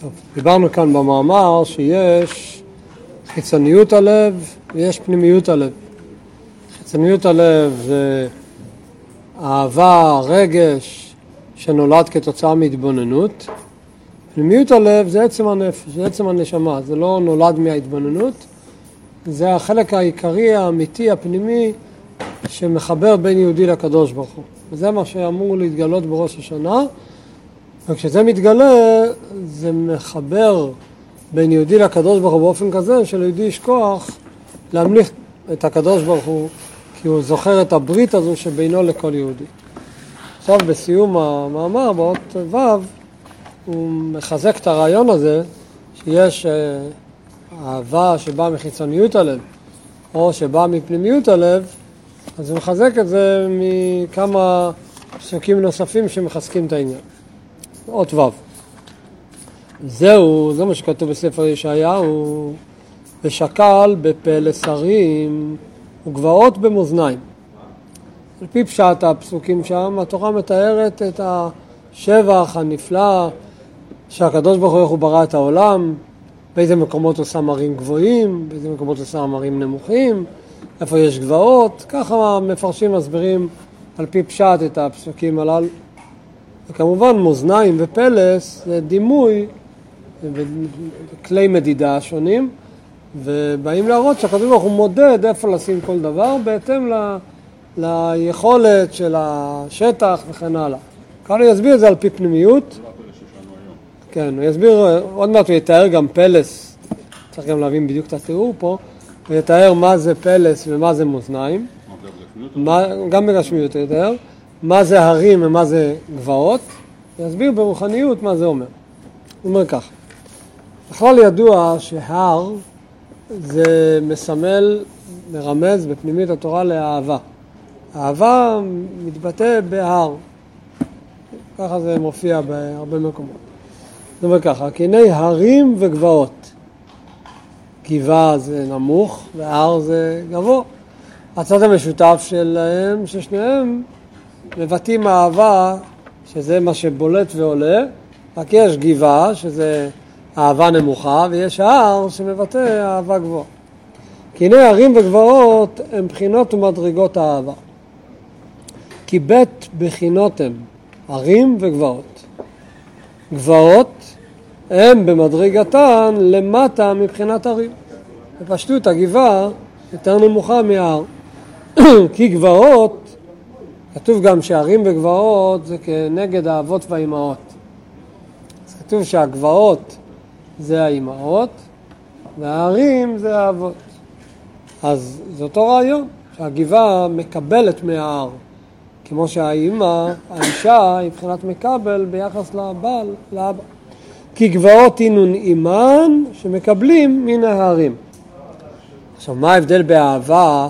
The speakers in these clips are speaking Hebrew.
טוב, דיברנו כאן במאמר שיש חיצוניות הלב ויש פנימיות הלב. חיצוניות הלב זה אהבה, רגש שנולד כתוצאה מהתבוננות. פנימיות הלב זה עצם הנפש, זה עצם הנשמה, זה לא נולד מההתבוננות. זה החלק העיקרי, האמיתי, הפנימי, שמחבר בין יהודי לקדוש ברוך הוא. וזה מה שאמור להתגלות בראש השנה. וכשזה מתגלה, זה מחבר בין יהודי לקדוש ברוך הוא באופן כזה שליהודי יש כוח להמליך את הקדוש ברוך הוא, כי הוא זוכר את הברית הזו שבינו לכל יהודי. עכשיו בסיום המאמר, באות ו', הוא מחזק את הרעיון הזה שיש אהבה שבאה מחיצוניות הלב או שבאה מפנימיות הלב, אז הוא מחזק את זה מכמה פסוקים נוספים שמחזקים את העניין. אות ו'. זה מה שכתוב בספר ישעיהו, ושקל בפה לשרים וגבעות במאזניים. על פי פשט הפסוקים שם, התורה מתארת את השבח הנפלא שהקדוש ברוך הוא ברא את העולם, באיזה מקומות הוא שם הרים גבוהים, באיזה מקומות הוא שם הרים נמוכים, איפה יש גבעות, ככה מפרשים מסבירים על פי פשט את הפסוקים הללו. וכמובן מאזניים ופלס זה דימוי וכלי מדידה שונים, ובאים להראות שהקדוש ברוך הוא מודד איפה לשים כל דבר בהתאם ליכולת של השטח וכן הלאה. כאן הוא יסביר את זה על פי פנימיות. כן, הוא יסביר, עוד מעט הוא יתאר גם פלס, צריך גם להבין בדיוק את התיאור פה, הוא יתאר מה זה פלס ומה זה מאזניים, גם בגשמיות הוא יתאר, מה זה הרים ומה זה גבעות, יסביר ברוחניות מה זה אומר. הוא אומר כך, בכלל ידוע שהר זה מסמל, מרמז בפנימית התורה לאהבה. האהבה מתבטא בהר, ככה זה מופיע בהרבה מקומות. זאת אומרת ככה, כעיני הרים וגבעות. גבעה זה נמוך והר זה גבוה. הצד המשותף שלהם, ששניהם מבטאים אהבה, שזה מה שבולט ועולה, רק יש גבעה, שזה אהבה נמוכה, ויש הר שמבטא אהבה גבוהה. כעיני הרים וגבעות הם בחינות ומדרגות האהבה. כי בית בחינות הם הרים וגבעות. גבעות הם במדרגתן למטה מבחינת הרים. בפשטות הגבעה יותר נמוכה מההר. כי גבעות, כתוב גם שהרים וגבעות זה כנגד האבות והאימהות. אז כתוב שהגבעות זה האימהות וההרים זה האבות. אז זה אותו רעיון, שהגבעה מקבלת מההר. כמו שהאימא, האישה, היא מבחינת מקבל ביחס לבעל, לאבא. כי גבעות אינון אימן שמקבלים מן ההרים. עכשיו, מה ההבדל באהבה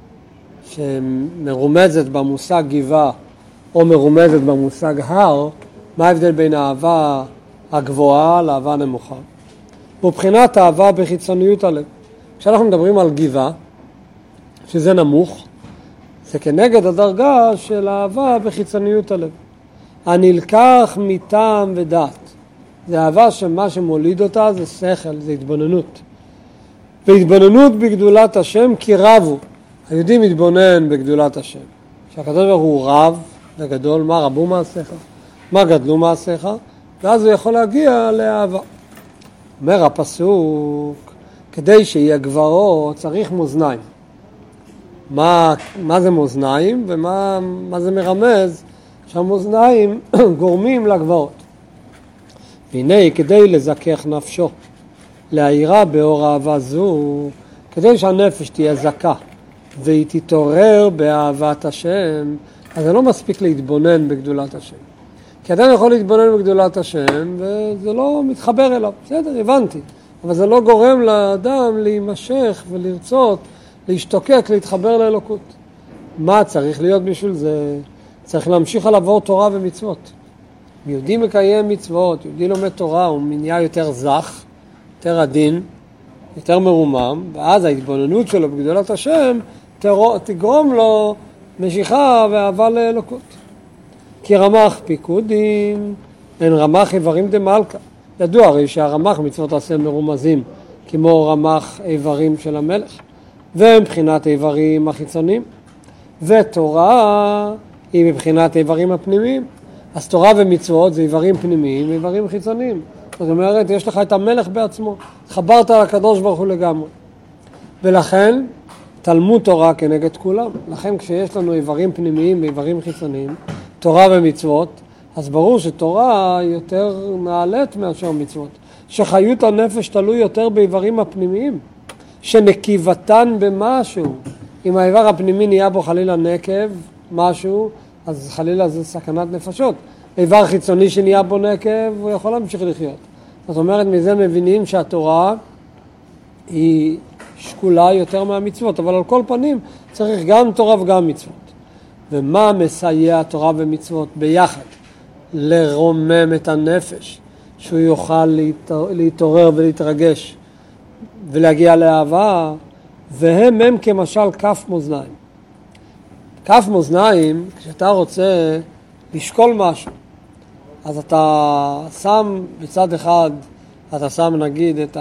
שמרומזת במושג גבעה או מרומזת במושג הר? מה ההבדל בין האהבה הגבוהה לאהבה הנמוכה? מבחינת האהבה בחיצוניות הלב. כשאנחנו מדברים על גבעה, שזה נמוך, זה כנגד הדרגה של אהבה בחיצוניות הלב. הנלקח מטעם ודעת. זה אהבה שמה שמוליד אותה זה שכל, זה התבוננות. והתבוננות בגדולת השם כי רבו. היהודי מתבונן בגדולת השם. שהקדוש ברוך הוא רב וגדול, מה רבו מעשיך, מה גדלו מעשיך, ואז הוא יכול להגיע לאהבה. אומר הפסוק, כדי שיהיה גברות צריך מאזניים. מה זה מאזניים ומה זה מרמז שהמאזניים גורמים לגבעות. והנה כדי לזכך נפשו, להאירה באור אהבה זו, כדי שהנפש תהיה זכה והיא תתעורר באהבת השם, אז זה לא מספיק להתבונן בגדולת השם. כי אדם יכול להתבונן בגדולת השם וזה לא מתחבר אליו, בסדר, הבנתי, אבל זה לא גורם לאדם להימשך ולרצות, להשתוקק, להתחבר לאלוקות. מה צריך להיות בשביל זה? צריך להמשיך על עבור תורה ומצוות. יהודי מקיים מצוות, יהודי לומד תורה, הוא נהיה יותר זך, יותר עדין, יותר מרומם, ואז ההתבוננות שלו בגדולת השם תגרום לו משיכה ואהבה לאלוקות. כי רמ"ח פיקודים, אין רמ"ח איברים דמלכה. ידוע הרי שהרמ"ח מצוות עשה מרומזים כמו רמ"ח איברים של המלך, ומבחינת איברים החיצוניים, ותורה היא מבחינת איברים הפנימיים. אז תורה ומצוות זה איברים פנימיים ואיברים חיצוניים. זאת אומרת, יש לך את המלך בעצמו, חברת לקדוש ברוך הוא לגמרי. ולכן תלמוד תורה כנגד כולם. לכן כשיש לנו איברים פנימיים ואיברים חיצוניים, תורה ומצוות, אז ברור שתורה יותר נעלית מאשר מצוות. שחיות הנפש תלוי יותר באיברים הפנימיים, שנקיבתן במשהו. אם האיבר הפנימי נהיה בו חלילה נקב, משהו, אז חלילה זה סכנת נפשות. איבר חיצוני שנהיה בו נקב, הוא יכול להמשיך לחיות. זאת אומרת, מזה מבינים שהתורה היא שקולה יותר מהמצוות, אבל על כל פנים צריך גם תורה וגם מצוות. ומה מסייע תורה ומצוות ביחד? לרומם את הנפש, שהוא יוכל להתעורר ולהתרגש ולהגיע לאהבה, והם כמשל כף מאזניים. כף מאזניים, כשאתה רוצה לשקול משהו, אז אתה שם בצד אחד, אתה שם נגיד את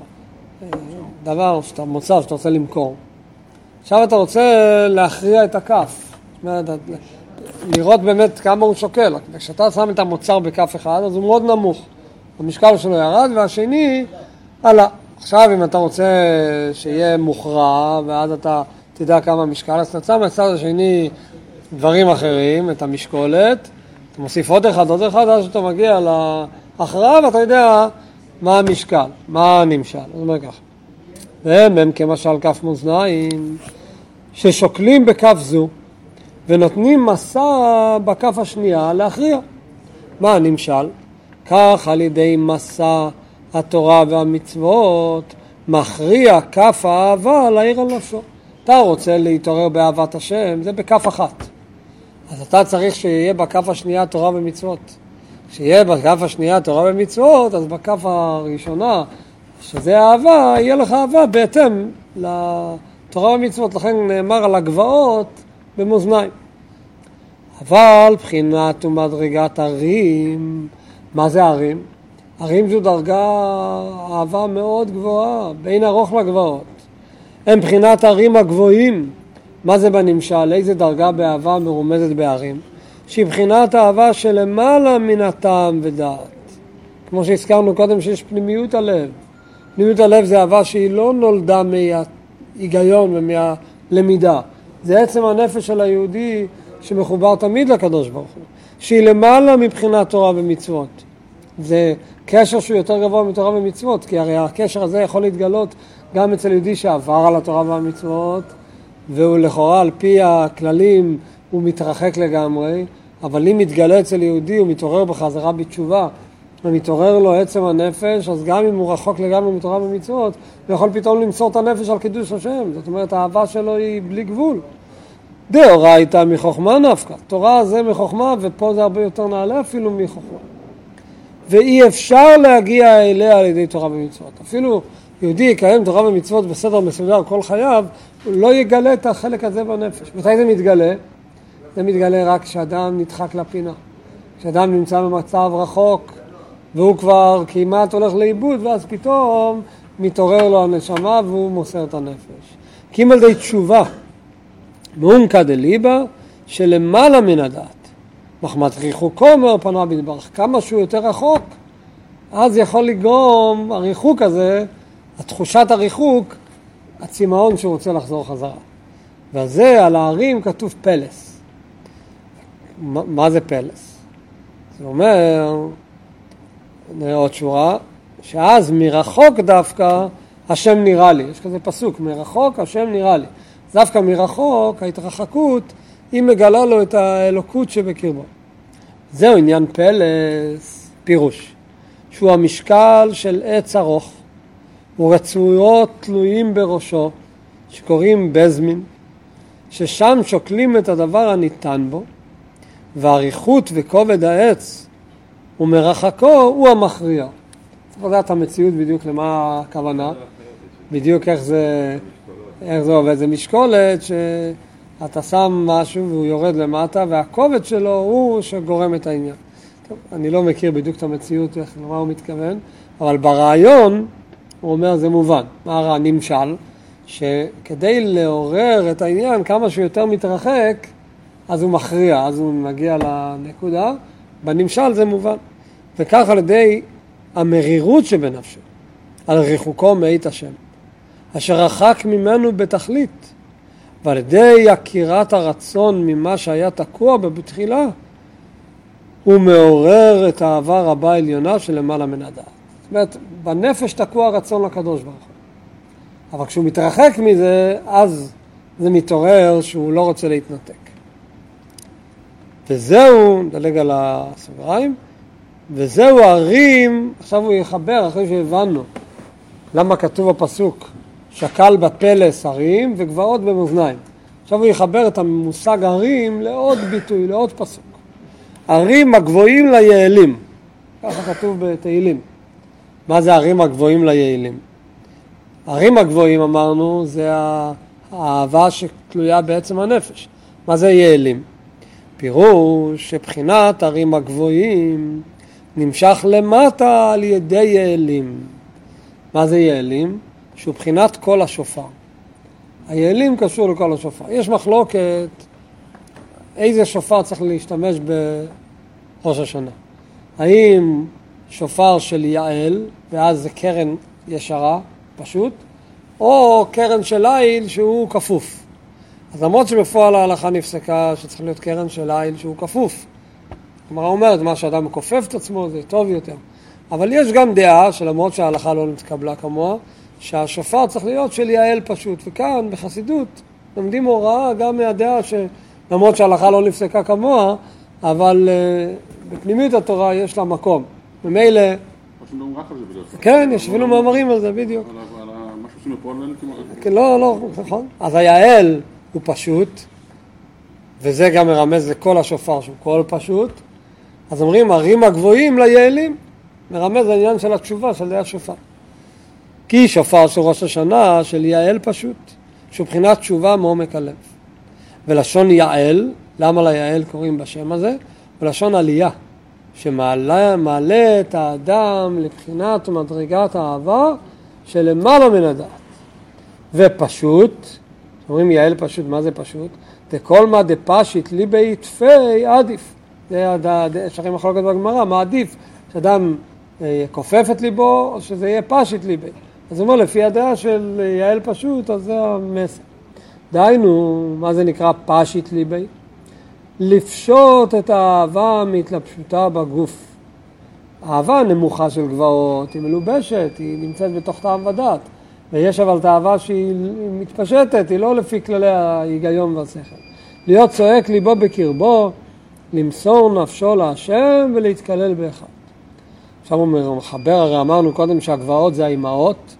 הדבר, מוצר שאתה רוצה למכור. עכשיו אתה רוצה להכריע את הכף, זאת אומרת, לראות באמת כמה הוא שוקל. כשאתה שם את המוצר בכף אחד, אז הוא מאוד נמוך. המשקל שלו ירד, והשני עלה. עכשיו אם אתה רוצה שיהיה מוכרע, ואז אתה תדע כמה משקל, אז אתה שם בצד השני דברים אחרים, את המשקולת, אתה מוסיף עוד אחד, אז אתה מגיע להכרעה, ואתה יודע מה המשקל, מה הנמשל. זאת אומרת ככה. והם כמשל כף מאזניים, ששוקלים בכף זו, ונותנים מסע בכף השנייה להכריע. מה הנמשל? כך על ידי מסע התורה והמצוות, מכריע כף האהבה להעיר על נפשו. אתה רוצה להתעורר באהבת השם, זה בכף אחת. אז אתה צריך שיהיה בכף השנייה תורה ומצוות. כשיהיה בכף השנייה תורה ומצוות, אז בכף הראשונה, שזה אהבה, יהיה לך אהבה בהתאם לתורה ומצוות. לכן נאמר על הגבעות במאזניים. אבל בחינת ומדרגת הרים, מה זה הרים? הרים זו דרגה אהבה מאוד גבוהה, בין ארוך לגבעות. הם בחינת הרים הגבוהים. מה זה בנמשל? איזה דרגה באהבה מרומזת בהרים? שהיא בחינת האהבה שלמעלה מן הטעם ודעת. כמו שהזכרנו קודם שיש פנימיות הלב. פנימיות הלב זה אהבה שהיא לא נולדה מההיגיון ומהלמידה. זה עצם הנפש של היהודי שמחובר תמיד לקדוש ברוך הוא. שהיא למעלה מבחינת תורה ומצוות. זה קשר שהוא יותר גבוה מתורה ומצוות, כי הרי הקשר הזה יכול להתגלות גם אצל יהודי שעבר על התורה והמצוות, והוא לכאורה על פי הכללים הוא מתרחק לגמרי, אבל אם מתגלה אצל יהודי הוא מתעורר בחזרה בתשובה, ומתעורר לו עצם הנפש, אז גם אם הוא רחוק לגמרי מתורה ומצוות, הוא יכול פתאום למסור את הנפש על קידוש השם. זאת אומרת, האהבה שלו היא בלי גבול. דאורייתא מחוכמה נפקא. תורה זה מחוכמה, ופה זה הרבה יותר נעלה אפילו מחוכמה. ואי אפשר להגיע אליה על ידי תורה ומצוות. אפילו יהודי יקיים תורה ומצוות בסדר מסודר כל חייו, הוא לא יגלה את החלק הזה בנפש. מתי זה מתגלה? זה מתגלה רק כשאדם נדחק לפינה. כשאדם נמצא במצב רחוק, והוא כבר כמעט הולך לאיבוד, ואז פתאום מתעורר לו הנשמה והוא מוסר את הנפש. כי אם על די תשובה, מעומקא דליבא, שלמעלה מן הדעת. מחמת ריחוקו מאור פניו יתברך. כמה שהוא יותר רחוק, אז יכול לגרום הריחוק הזה, התחושת הריחוק, הצמאון שהוא רוצה לחזור חזרה. וזה על הערים כתוב פלס. מה זה פלס? זה אומר, נראה עוד שורה, שאז מרחוק דווקא השם נראה לי. יש כזה פסוק, מרחוק השם נראה לי. דווקא מרחוק, ההתרחקות, היא מגלה לו את האלוקות שבקרבו. זהו עניין פלס, פירוש, שהוא המשקל של עץ ארוך, ורצויות תלויים בראשו, שקוראים בזמין, ששם שוקלים את הדבר הניתן בו, והאריכות וכובד העץ ומרחקו הוא המכריע. צריך לדעת המציאות בדיוק למה הכוונה, בדיוק איך זה עובד. זה משקולת שאתה שם משהו והוא יורד למטה, והכובד שלו הוא שגורם את העניין. אני לא מכיר בדיוק את המציאות, למה הוא מתכוון, אבל ברעיון הוא אומר זה מובן. מה הנמשל? שכדי לעורר את העניין כמה שיותר מתרחק, אז הוא מכריע, אז הוא מגיע לנקודה, בנמשל זה מובן. וכך על ידי המרירות שבנפשו, על ריחוקו מאת השם, אשר רחק ממנו בתכלית, ועל ידי הכירת הרצון ממה שהיה תקוע בתחילה, הוא מעורר את האהבה הרבה העליונה שלמעלה מן הדעת. זאת אומרת, בנפש תקוע רצון לקדוש ברוך הוא. אבל כשהוא מתרחק מזה, אז זה מתעורר שהוא לא רוצה להתנתק. וזהו, נדלג על הסוגריים, וזהו הרים, עכשיו הוא יחבר, אחרי שהבנו למה כתוב הפסוק, שקל בפלס הרים וגבעות במאזניים. עכשיו הוא יחבר את המושג הרים לעוד ביטוי, לעוד פסוק. הרים הגבוהים ליעלים, ככה כתוב בתהילים. מה זה הרים הגבוהים ליעלים? הרים הגבוהים אמרנו זה האהבה שתלויה בעצם הנפש. מה זה יעלים? פירוש שבחינת הרים הגבוהים נמשך למטה על ידי יעלים. מה זה יעלים? שהוא בחינת כל השופר. היעלים קשור לכל השופר. יש מחלוקת איזה שופר צריך להשתמש בראש השנה. האם שופר של יעל, ואז זה קרן ישרה, פשוט, או קרן של ליל שהוא כפוף. אז למרות שבפועל ההלכה נפסקה שצריך להיות קרן של ליל שהוא כפוף. כלומר, אומרת, מה שאדם מכופף את עצמו זה טוב יותר. אבל יש גם דעה, שלמרות שההלכה לא נתקבלה כמוה, שהשופר צריך להיות של יעל פשוט. וכאן, בחסידות, לומדים הוראה גם מהדעה שלמרות שההלכה לא נפסקה כמוה, אבל בפנימיות התורה יש לה מקום. ממילא... כן, יש אפילו מאמרים על זה, בדיוק. על משהו שמפועל כן, לא, נכון. אז היעל הוא פשוט, וזה גם מרמז לכל השופר שהוא כל פשוט. אז אומרים, הרים הגבוהים ליעלים, מרמז לעניין של התשובה של השופר. כי שופר של ראש השנה של יעל פשוט, שהוא בחינת תשובה מעומק הלב. ולשון יעל, למה ליעל קוראים בשם הזה? ולשון עלייה, שמעלה את האדם לבחינת ומדרגת האהבה שלמעלה מן הדעת. ופשוט, אומרים יעל פשוט, מה זה פשוט? דכל מה דפשית ליבי תפי עדיף. זה שרים מחלוקת בגמרא, מה עדיף? שאדם יכופף את ליבו או שזה יהיה פשית ליבי. אז הוא אומר, לפי הדעה של יעל פשוט, אז זה המסר. דהיינו, מה זה נקרא פשית ליבי? לפשוט את האהבה מהתלבשותה בגוף. האהבה הנמוכה של גבעות היא מלובשת, היא נמצאת בתוך טעם ודעת. ויש אבל את האהבה שהיא מתפשטת, היא לא לפי כללי ההיגיון והשכל. להיות צועק ליבו בקרבו, למסור נפשו להשם ולהתקלל באחד. עכשיו הוא מחבר, הרי אמרנו קודם שהגבעות זה האימהות,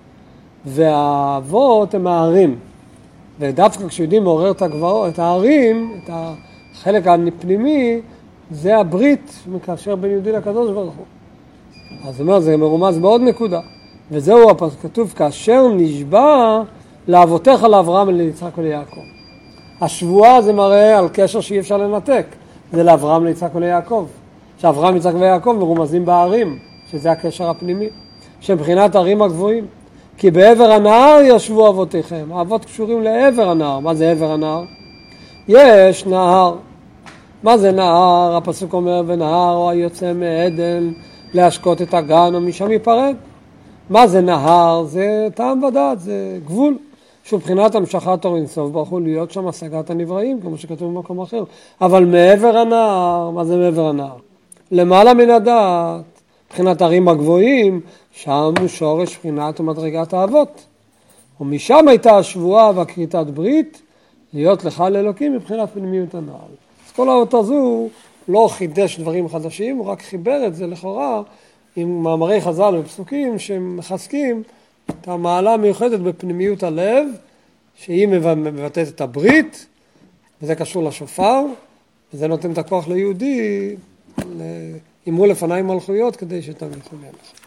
והאבות הם הערים. ודווקא כשיודעים מעורר את הגבעות, את הערים, את החלק הפנימי, זה הברית מקשר בין יהודי לקדוש ברוך הוא. אז זאת אומרת, זה מרומז בעוד נקודה. וזהו כתוב, כאשר נשבע לאבותיך לאברהם ליצחק וליעקב. השבועה זה מראה על קשר שאי אפשר לנתק. זה לאברהם ליצחק וליעקב. שאברהם, יצחק ויעקב מרומזים בערים, שזה הקשר הפנימי. שמבחינת הערים הגבוהים. כי בעבר הנהר ישבו אבותיכם. האבות קשורים לעבר הנהר. מה זה עבר הנהר? יש נהר. מה זה נהר? הפסוק אומר, ונהר הוא היוצא מעדן להשקות את הגן ומשם ייפרד. מה זה נהר? זה טעם ודעת, זה גבול. שבחינת המשכת אור אינסוף ברוך הוא להיות שם השגת הנבראים, כמו שכתוב במקום אחר. אבל מעבר הנהר, מה זה מעבר הנהר? למעלה מן הדעת, מבחינת הערים הגבוהים, שם הוא שורש בחינת ומדרגת האבות. ומשם הייתה השבועה והכריתת ברית, להיות לך לאלוקים מבחינת פנימיות הנעל. אז כל האות הזו לא חידש דברים חדשים, הוא רק חיבר את זה לכאורה עם מאמרי חז"ל ופסוקים שמחזקים את המעלה המיוחדת בפנימיות הלב, שהיא מבטאת את הברית, וזה קשור לשופר, וזה נותן את הכוח ליהודי, אימו לפני מלכויות כדי שתמיד תמיד.